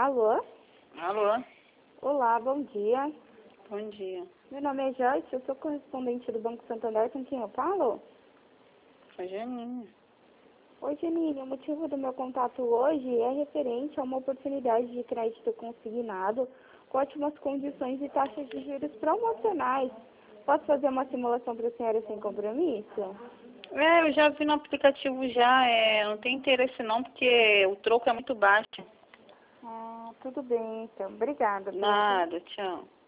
Alô? Alô? Olá, bom dia. Bom dia. Meu nome é Joyce, eu sou correspondente do Banco Santander, com quem eu falo? Foi Janine. Oi, Janine, o motivo do meu contato hoje é referente a uma oportunidade de crédito consignado com ótimas condições e taxas de juros promocionais. Posso fazer uma simulação para a senhora sem compromisso? Eu já vi no aplicativo já, não tem interesse não, porque o troco é muito baixo. Tudo bem, então. Obrigada. Nada, tchau.